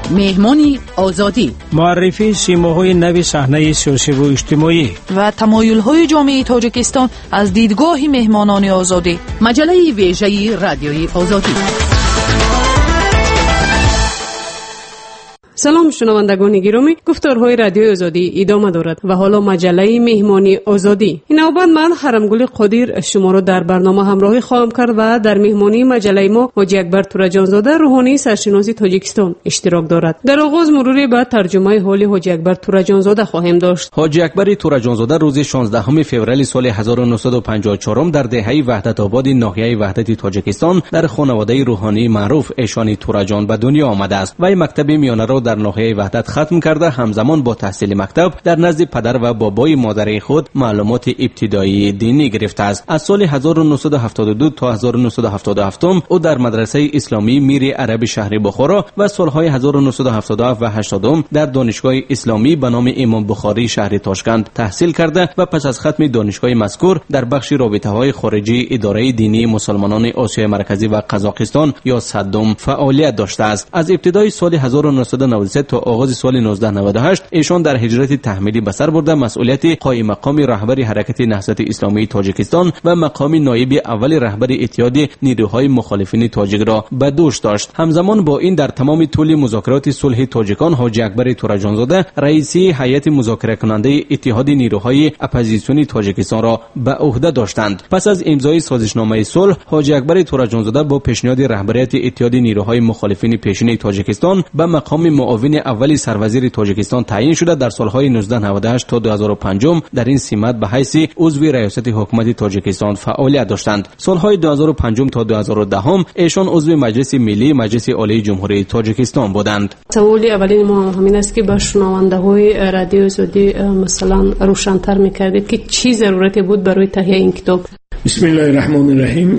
مهمانی آزادی، معرفی سیماهای نو صحنه سیاسی و اجتماعی و تمایل‌های جامعه تاجیکستان از دیدگاه مهمانان آزادی. مجله ویژه رادیوی آزادی. سلام شنوندگان گرامی، گفتارهای رادیو آزادی ادامه دارد و حالا مجله مهمانی آزادی. این نوبت من حرمگل قادر شما را در برنامه همراهی خواهم کرد و در مهمانی مجله ما حاجی اکبر تورجانزاده روحانی سرشناس تاجیکستان اشتراک دارد. در آغاز مروری به ترجمه حال حاجی اکبر تورجانزاده خواهیم داشت. حاجی اکبر تورجانزاده روز 16 فوریه سال 1954 در دهه وحدت آباد ناحیه وحدت تاجیکستان در خانواده روحانی معروف ایشانی تورجان به دنیا آمده است. وی مکتب میانه را در ناحیه وحدت ختم کرده همزمان با تحصیل مکتب در نزد پدر و بابای مادری خود معلومات ابتدایی دینی گرفته است. از سال 1972 تا 1977 او در مدرسه اسلامی میر عرب شهر بخارا و سالهای 1977 و 80 در دانشگاه اسلامی به نام امام بخاری شهر تاشکند تحصیل کرده و پس از ختم دانشگاه مذکور در بخش رابطه‌های خارجی اداره دینی مسلمانان آسیای مرکزی و قزاقستان یا صدام فعالیت داشته است. از ابتدای سال 1993 تا آغاز سال 1998 ایشان در هجرت تحمیلی به سر برده مسئولیت قائم مقام رهبر حرکت نهضت اسلامی تاجیکستان و مقام نایب اول رهبر اتحاد نیروهای مخالفین تاجیک را به دوش داشت. همزمان با این در تمام طول مذاکرات صلح تاجیکان حاجی اکبر تورجانزاده رئیس هیئت مذاکره کننده اتحاد نیروهای اپوزیسیونی تاجیکستان را به عهده داشتند. پس از امضای سازشنامه صلح حاجی اکبر تورجانزاده با پیشنهاد رهبریت اتحاد نیروهای مخالفین پیشین تاجیکستان به مقام معاون اولی سروزیر تاجیکستان تعیین شده. در سالهای 1998 تا 2005 در این سمت به حیث عضو ریاست حکومت تاجیکستان فعالیت داشتند. سالهای 2005 تا 2010 ایشان عضو مجلس ملی مجلس عالی جمهوری تاجیکستان بودند. سوالی اولین ما همین است که با شنونده‌های رادیو آزادی مثلا روشن‌تر می‌کردید که چی ضرورتی بود برای تهیه این کتاب؟ بسم الله الرحمن الرحیم.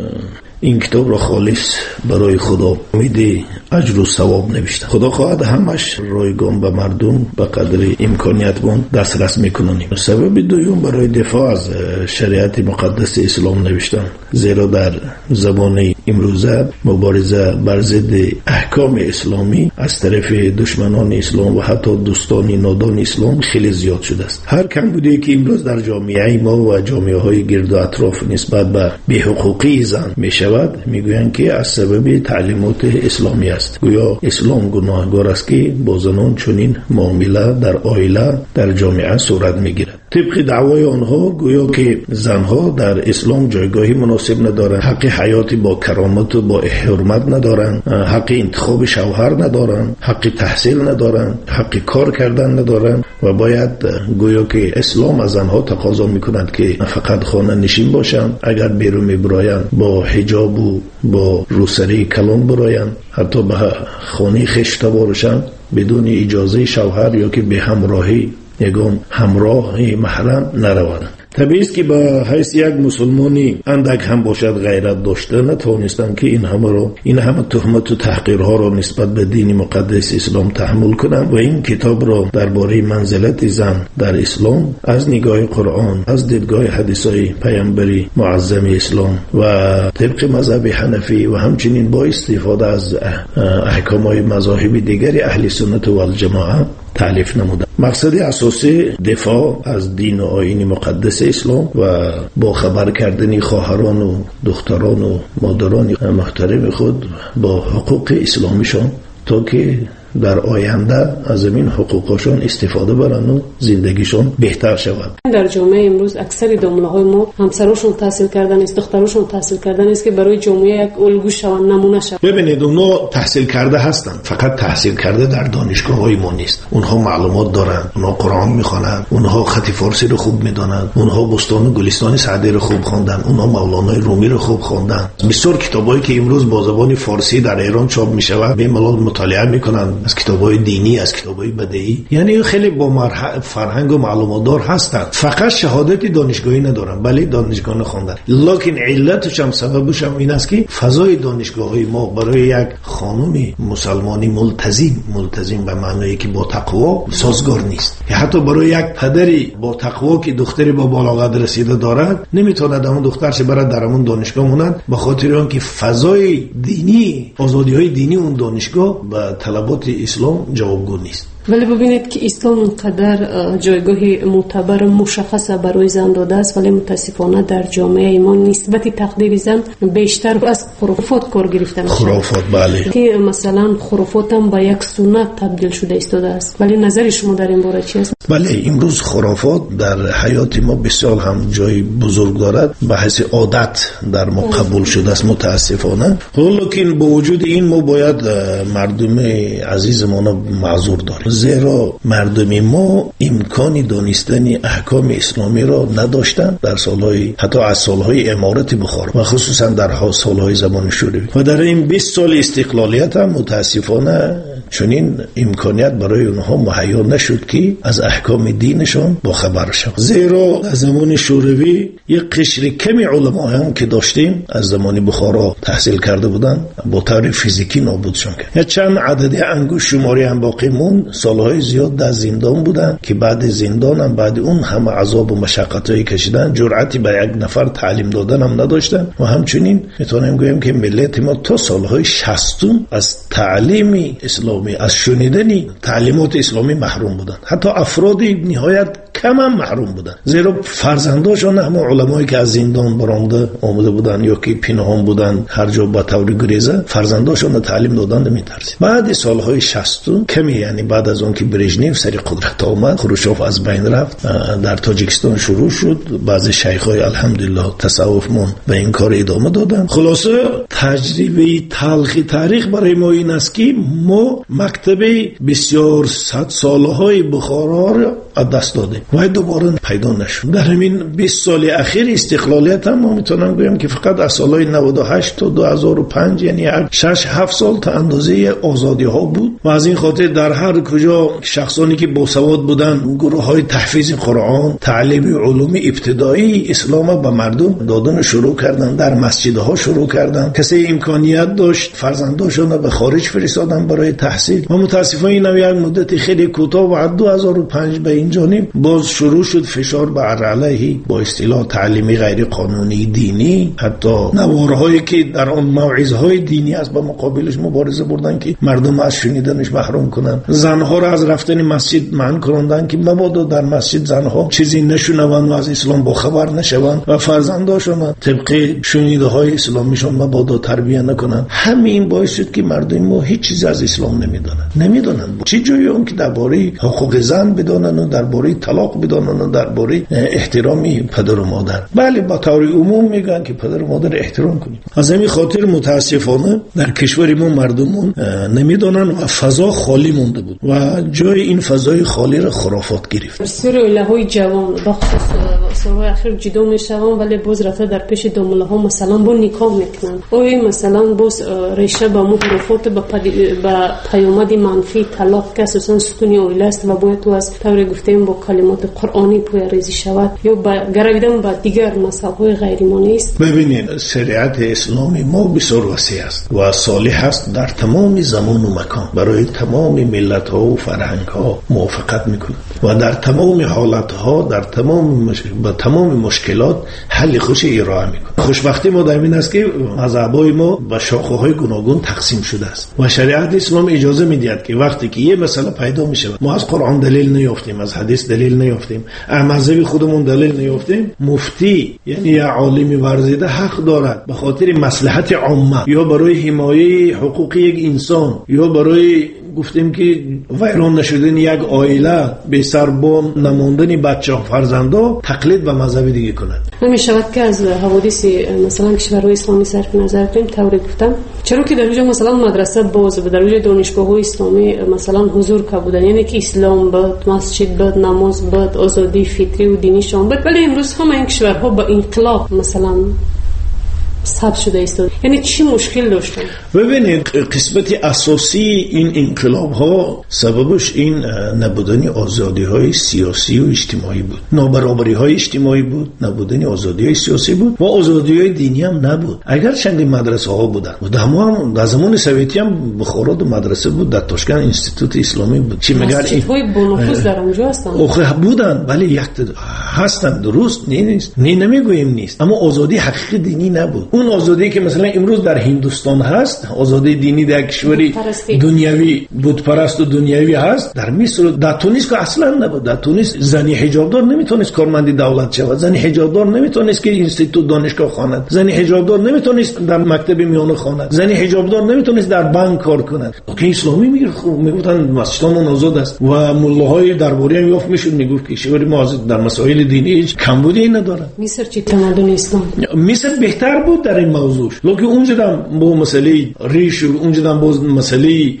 این کتاب را خالص برای خدا امید اجر و ثواب نوشتم. خدا خواهد همش رایگان به مردم به قدر امکانیتمون دسترس میکنیم. سبب دوم برای دفاع از شریعت مقدس اسلام نوشتم، زیرا در زمان امروزه مبارزه بر ضد احکام اسلامی از طرف دشمنان اسلام و حتی دوستان نادان اسلام خیلی زیاد شده است. هر کم بوده که امروز در جامعه ما و جامعه های گرد و اطراف نسبت به بی‌حقوقی زن میشود، میگویند که از سبب تعلیمات اسلامی است. گویا اسلام گناهگار است که با زنان چنین معامله در عائله در جامعه صورت میگیرد. طبق دعوای آنها گویا که زنها در اسلام جایگاهی مناسب ندارند، حق حیات با کرامت و با حرمت ندارند، حق انتخاب شوهر ندارند، حق تحصیل ندارند، حق کار کردن ندارند و باید گویا که اسلام از زنها تقاضا میکند که فقط خانه نشین باشند، اگر بیرون میبرایند با حجاب و با روسری کلام برایند، حتی به خانه خویش باشند بدون اجازه شوهر یا که به همراهی یگان همراه محرم نروند. طبیعی است که به حیث یک مسلمانی اندک هم باشد غیرت داشته نتوانستم که این همه تهمت و تحقیرها را نسبت به دین مقدس اسلام تحمل کنم و این کتاب را درباره منزلت زن در اسلام از نگاه قرآن، از دیدگاه حدیث‌های پیامبری معظم اسلام و طبق مذهب حنفی و همچنین با استفاده از احکام‌های مذاهب دیگر اهل سنت و الجماعه تالیف نموده. مقصد اساسی دفاع از دین و آیین مقدس اسلام و با خبر کردن خواهران و دختران و مادران محترم خود با حقوق اسلامیشان تا که در آینده از این حقوقشان استفاده برند و زندگیشان بهتر شود. در جامعه امروز اکثر دامنه‌های ما همسراشون تحصیل کردن است، دختراشون تحصیل کردن است که برای جامعه یک الگو شوند، نمونه شوند. ببینید اونا تحصیل کرده هستند، فقط تحصیل کرده در دانشگاه‌های ما نیست. اونها معلومات دارند، اونها قرآن می‌خوانند، اونها خط فارسی رو خوب می‌دانند، اونها بستان و گلستان سعدی رو خوب خواندند، اونها مولانای رومی رو خوب خواندند. بسیار کتابایی که امروز با زبان فارسی در ایران چاپ می‌شود به ملال مطالعه می‌کنند، از کتاب‌های دینی، از کتاب‌های بدیعی، یعنی خیلی با فرهنگ و معلومات دار هستند. فقط شهادت دانشگاهی ندارن، بله دانشگاه خواندن، لکن علتش هم سببش هم این است که فضای دانشگاه‌های ما برای یک خانم مسلمانی ملتزم به معنی که با تقوا سازگار نیست. یا حتی برای یک پدری با تقوا که دختری با بلاغت رسیده دارد نمیتواند اون دخترش برای در اون دانشگاه ماند، به خاطر آنکه فضای دینی، آزادی‌های دینی اون دانشگاه به طلبات اسلام جوابگو نیست. ولی ببینید که اسلام اونقدر جایگاه معتبر مشخص برای زن داده است، ولی متاسفانه در جامعه ما نسبت تقدیر زن بیشتر از خرافات کار گرفته میشه. خرافات، بله، که مثلا خرافات هم به یک سنت تبدیل شده ایستاده است. ولی نظر شما در این باره چی است؟ بله، امروز خرافات در حیات ما بسیار هم جای بزرگ دارد، به حیث عادت در ما قبول شده است متاسفانه. لیکن با وجود این ما باید مردم عزیزمان معذور داریم، زیرا مردم ما امکانی دانستن احکام اسلامی را نداشتند در سالهای، حتی از سالهای امارت بخارا و خصوصا در سالهای زمان شوروی، و در این 20 سال استقلالیت هم متاسفانه چنین امکانیت برای اونها مهیا نشد که از احکام دینشان با خبر شوند. زیرا از زمان شوروی یک قشر کمی علما هم که داشتیم از زمان بخارا تحصیل کرده بودند، با طور فیزیکی نابودشون کرد. یا چند عددی انگوش شماری هم باقی مون، سالهای زیاد در زندان بودن که بعد زندان هم بعد اون همه عذاب و مشقتایی کشیدن، جرأتی به یک نفر تعلیم دادن هم نداشتن. و همچنین میتونم گویم که ملت ما تا سالهای 60 از تعلیم اسلامی، از شنیدن تعلیمات اسلامی محروم بودن. حتی افراد نهایت کم هم محروم بودن، زیرا فرزنداشون هم علمایی که از زندان برآمده آمده بودن یا که پنهان بودن هر جا با طور گریزه، فرزنداشون تعلیم دادن نمی‌ترسید. بعد سالهای 60 کمی، یعنی بعد از اون که برژنیف سر قدرت آمد، خروشچوف از بین رفت، در تاجیکستان شروع شد. بعضی شیخ‌های الحمدلله تصوفمون به این کار ادامه دادن. خلاصه تجربه تلخی تاریخ برای ما این است که ما مکتب بسیار صد سالهای بخارا را از دست دادیم و دوباره پیدا نشد. در همین 20 سال اخیر استقلالیت هم ما میتونم بگم که فقط از سالهای 98 تا 2005، یعنی 6-7 سال تا اندازه آزادی ها بود. و از این خاطر در هر کجا شخصانی که باسواد بودن، گروه های تحفیظ قرآن، تعلیم علوم ابتدایی اسلام به مردم دادن شروع کردن، در مسجدها شروع کردن. کسی امکانیت داشت فرزنداشون به خارج فرستادن برای تحصیل. و متاسفانه این یک مدت خیلی کوتاه و 2005 به این جانب باز شروع شد فشار بر علیه با اصطلاح تعلیمی غیر قانونی دینی، حتی نوارهایی که در آن موعظه‌های دینی است با مقابلش مبارزه بردن که مردم از شنیدنش محروم کنن. زنها را از رفتن مسجد منع کردند که مبادا در مسجد زنها چیزی نشنوند و از اسلام با خبر نشوند و فرزنداشون طبق شنیده‌های اسلامیشون مبادا تربیت نکنند. همین باعث شد که مردم ما هیچ چیزی از اسلام نمیدونن. چه جایی اون که درباره حقوق زن بدونن و درباره طلاق بدونن و درباره احترامی پدر و مادر. بله، با طور عموم میگن که پدر و مادر احترام کنید. از همین خاطر متاسفانه در کشور ما مردمون نمیدونن و فضا خالی مونده بود و جای این فضای خالی را خرافات گرفت. بسیار الهوی جوان بخصوص سالهای اخیر جدا میشون، ولی باز رفته در پیش دامله ها مثلا با نکاح میکنن. اوی مثلا باز ریشه با خرافات با پیامد منفی طلاق که اساسا ستون اویل است و باید تو از طور گفتیم با کلمات قرآنی پویریزی شود یا گرویدن با دیگر مسائل غیر ایمانی است. ببینید، شریعت اسلامی ما بسیار وسیع است و صالح است در تمام زمان و مکان، برای تمام ملت ها و فرهنگ ها موافقت میکنه و در تمام حالت ها، در تمام مشکلات حل خوش ارائه میکنه. خوشبختی ما در این است که مذهب‌های ما به شاخه های گوناگون تقسیم شده است و شریعت اسلام اجازه میدهد که وقتی که یه مسئله پیدا میشه، ما از قرآن دلیل نیافتیم، از حدیث دلیل نیافتیم، از مذهب خودمون دلیل نیافتیم، مفتی یعنی یه عالم ورزیده حق دارد به خاطر مصلحت عامه یا برای حمایت حقوق یک انسان یا برای گفتیم که ویران نشدن یک عائله، به سربان نماندن بچه فرزندا، تقلید به مذهب دیگه کنند. نمی‌شود که از حوادث مثلا کشورهای اسلامی صرف نظر کنیم. طوری گفتم چرا که در اونجا مثلا مدرسه باز بود، در اونجا دانشگاه‌های اسلامی مثلا حضور که بودن، یعنی که اسلام بود، مسجد بود، نماز بود، آزادی فطری و دینی شامل بود. ولی امروز همه این کشورها با انقلاب مثلا ثبت شده است. یعنی چی مشکل داشتن؟ ببینید، قسمت اساسی این انقلاب ها سببش این نبودن آزادی های سیاسی و اجتماعی بود، نابرابری های اجتماعی بود، نبودن آزادی های سیاسی بود و آزادی های دینی هم نبود. اگر چند مدرسه ها بودن و در زمان سویتی هم بخارا مدرسه بود، در تاشکند انستیتوت اسلامی بود. چی میگن این های بنفوذ در اونجا هستن؟ اوه بودن، ولی یک هستن، درست نیست، نمیگویم نیست، اما آزادی حقیقی دینی نبود. اون آزادی که مثلا امروز در هندوستان هست، آزادی دینی در کشوری دنیوی بود پرست و دنیوی هست، در مصر در تونس که اصلا نبود. در تونس زنی حجابدار نمیتونست کارمند دولت شود، زنی حجابدار نمیتونست که اینستیتوت دانشگاه خواند، زنی حجابدار نمیتونست در مکتب میانه خواند، زنی حجابدار نمیتونست در بانک کار کند. که اسلامی میگفتن مسجدمون آزاد است و ملاهای درباری هم یافت میشد میگفت که کشور ما در مسائل دینی هیچ کمبودی نداره. مصر چی تمدن اسلام؟ مصر بهتر بود در این موضوع، لکه اونجا هم با مسئله ریش و اونجا هم باز مسئله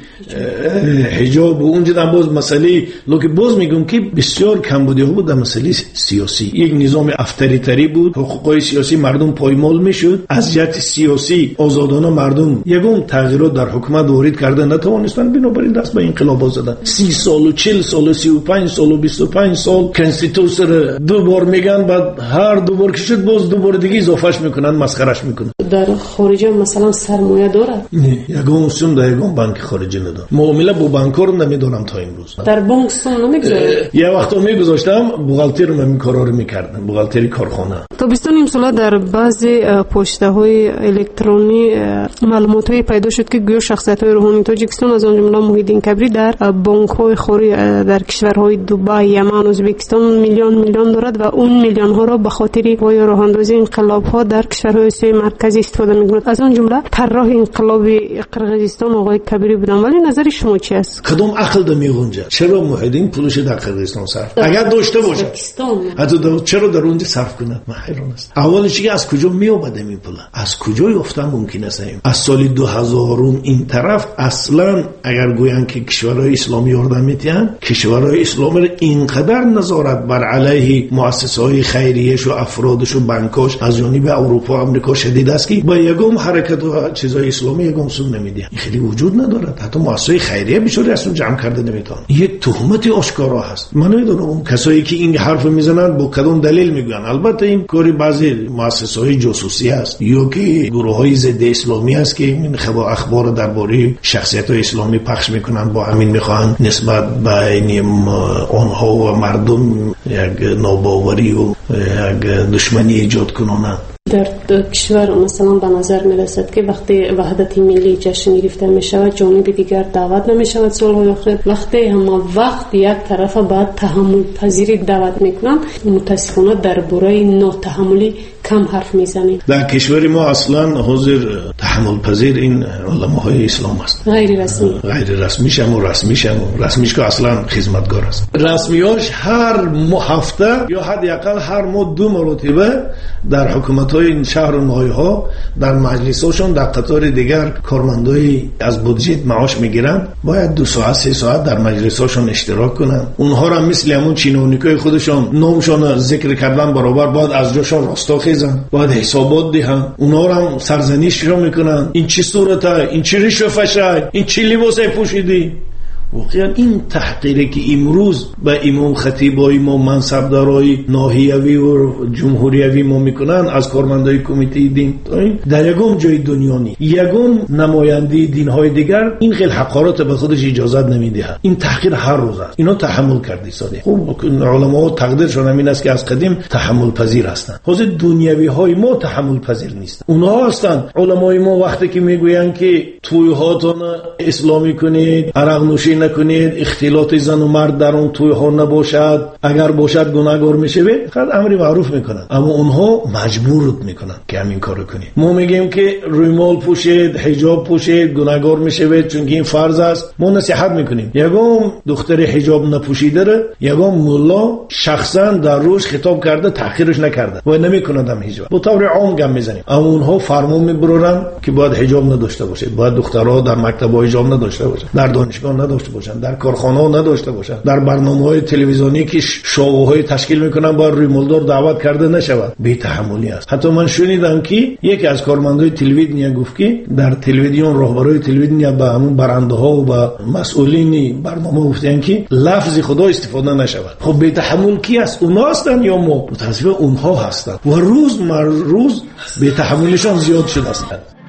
حجاب و اونجا هم باز مسئله، لکه باز میگم که بسیار کمبودی بود در مسئله سیاسی. یک نظام افطاری‌تری بود، حقوقای سیاسی مردم پایمال میشد، از جهت سیاسی آزادانه مردم یگم تغییرات در حکومت وارد کرده نتوانستند، بنابراین دست به انقلاب زدن. 30 سال و 40 سال و 35 سال و 25 سال کنستیتوسیون دو بار میگن، بعد هر دو بار که شد باز دو بار دیگه اضافهش میکنن، مسخرهش میکنن. در خارج مثلا سرمایه داره؟ نه، یگم سوم در یگم بانک خارجی نداره. معامله با بانک‌ها رو نمیدونم تا امروز. در بانک سوم نمیگذاره؟ یه وقتا میگذاشتم، بوغالتر رو من کارا رو میکردم، بوغالتری کارخانه. تابستان امسال در بعضی پشته‌های الکترونی معلوماتی پیدا شد که گویا شخصیت‌های روحانی تاجیکستان از جمله محیدین کبری در بانک‌های خوری در کشورهای دبی، یمن، ازبکستان میلیون دارد و اون میلیون ها را به خاطر وای راه‌اندازی انقلاب‌ها در کشورهای آسیای مرکزی استفاده می‌کند. از اون جمله طراح انقلاب قرقیزستان آقای کبری بودن. ولی نظر شما چی است؟ کدام عقل ده میگنجه؟ چرا محیدین پولش در قرقیزستان صرف اگر داشته باشه حتی چرا در اونجا صرف کنه؟ من حیران است. اولش که از کجا میآمده این پول؟ از کجا یافته ممکن است؟ از سال 2000 این طرف اصلا اگر گویان که کشورهای اسلامی یاردن میتین، کشورهای اسلامی اینقدر نظارت بر علیه مؤسسه‌های خیریه‌اش و افرادش و بانکاش از جانب اروپا و آمریکا شدید است که با یگم حرکت و چیزای اسلامی یگم سود نمیدن. این خیلی وجود ندارد. حتی مؤسسه خیریه بیچاره اصلا جمع کرده نمیتونه. یک تهمت آشکارا هست. من نمیدونم کسایی که این حرف میزنن با کدوم دلیل میگن. البته این کاری بعضی مؤسسه‌های جاسوسی است یا که گروه‌های ضد اسلامی است که این اخبار درباره شخصیت‌های اسلامی پخش میکنن، با همین میخوان نسبت بین آنها و مردم یک ناباوری و یک دشمنی ایجاد کنند. در کشور مثلا به نظر میرسد که وقتی وحدت ملی جشن گرفته میشود جانب دیگر دعوت نمیشود صلح آخر. وقتی هم وقت یک طرف بعد تحمل پذیری دعوت میکنن، متاسفانه درباره ناتحملی کم حرف میزنیم. در کشور ما اصلا حاضر تحمل پذیر این علماهای اسلام است. غیر رسمیش هم رسمیش که اصلا خدمتگار است. رسمیاش هر هفته یا حداقل هر ماه 2 مرتبه در حکومت‌های این شهر و ناحیه‌ها در مجلس‌هاشون در قطار دیگر کارمندای از بودجه معاش میگیرن، باید 2 ساعت 3 ساعت در مجلس‌هاشون اشتراک کنن. اونها را مثل همون چینونیکای خودشون نامشون ذکر کردن برابر باید از جاشون راستاخیزن، باید حسابات دهن. اونها را هم سرزنششون میکنن. این چی صورته؟ این چی ریش و فشای؟ این چی لباس پوشیدی؟ واقعا این تحقیری که امروز به امام خطیبای ما منصبدارای ناحیوی و جمهوریوی ما میکنن از کارمندای کمیته دین در یگم جای دنیا نی، یگم نماینده دینهای دیگر این خیلی حقارت به خودش اجازه نمیده. این تحقیر هر روز است. اینا تحمل کردی ساده. خب علما تقدیرشون همین است که از قدیم تحمل پذیر هستند. خود دنیوی های ما تحمل پذیر نیست. اونها هستند علمای ما وقتی که میگویند که تویهاتون اسلامی کنید، عرق نوشی نکنید، اختلاط زن و مرد در اون توی ها نباشد، اگر باشد گناهگار میشه، فقط امر معروف میکنن، اما اونها مجبورت میکنن که همین کارو کنید. ما میگیم که رومال پوشید، حجاب پوشید، گناهگار میشه چون این فرض است. ما نصیحت میکنیم یگام دختر حجاب نپوشیده را یگام مولا شخصا در روز خطاب کرده تأخیرش نکرده و نمیکندم حجاب، با طور عام گم میزنیم، اما اونها فرمان میبرن که باید حجاب نداشته باشه، باید دخترها در مکتب حجاب نداشته باشه، در دانشگاه نداشته باشن، در کارخانه نداشته باشن، در برنامه‌های تلویزیونی که شوهای تشکیل میکنن با ریمولدار دعوت کرده نشود. بی تحملی است. حتی من شنیدم که یکی از کارمندای تلویزیون گفت که در تلویزیون راهبرای تلویزیون با همون برنده‌ها و با مسئولین برنامه گفتن که لفظ خدا استفاده نشود. خب بی تحمل کی است؟ اونها هستن یا ما؟ متاسفانه اونها هستن و روز بی تحملشان زیاد شده است.